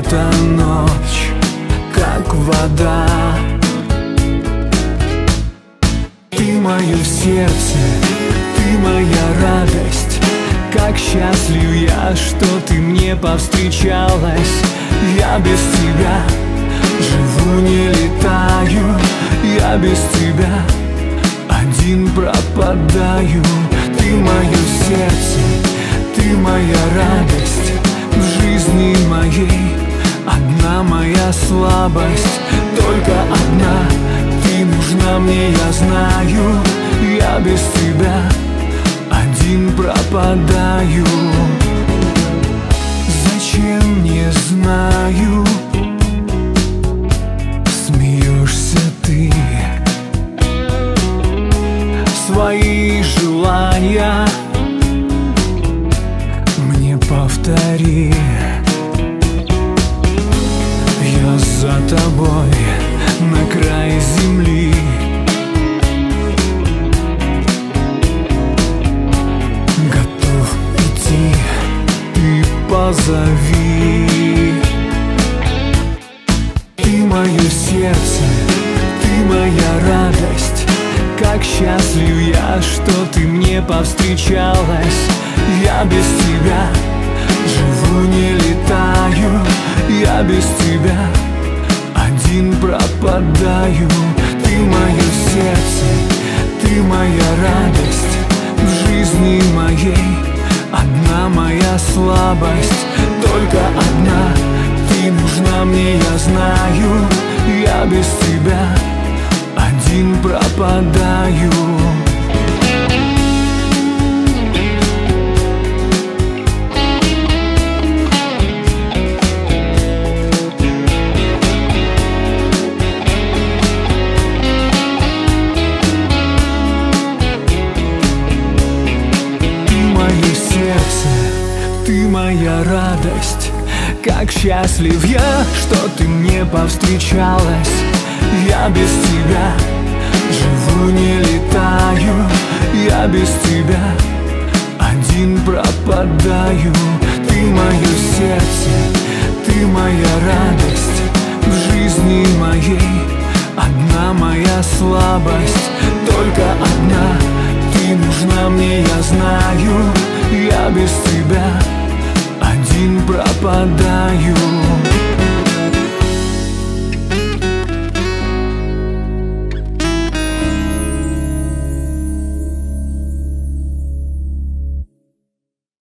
эта ночь как вода. Ты мое сердце, ты моя радость. Как счастлив я, что ты мне повстречалась. Я без тебя живу, не летаю. Я без тебя один пропадаю. Ты мое сердце, ты моя радость. В жизни моей одна моя слабость, только одна. Ты нужна мне, я знаю. Я без тебя один пропадаю. Зачем, не знаю. Смеешься ты. Свои желания мне повтори. Я за тобой на край земли. Готов идти, ты позови. Ты мое сердце, ты моя радость. Как счастлив я, что ты мне повстречалась. Я без тебя живу, не летаю. Я без тебя один пропадаю. Ты мое сердце, ты моя радость. В жизни моей одна моя слабость, только одна. Ты нужна мне, я знаю. Я без тебя один пропадаю. Ты моя радость. Как счастлив я, что ты мне повстречалась. Я без тебя живу, не летаю. Я без тебя один пропадаю. Ты мое сердце, ты моя радость. В жизни моей одна моя слабость, только одна. Ты нужна мне, я знаю. Я без тебя один пропадаю.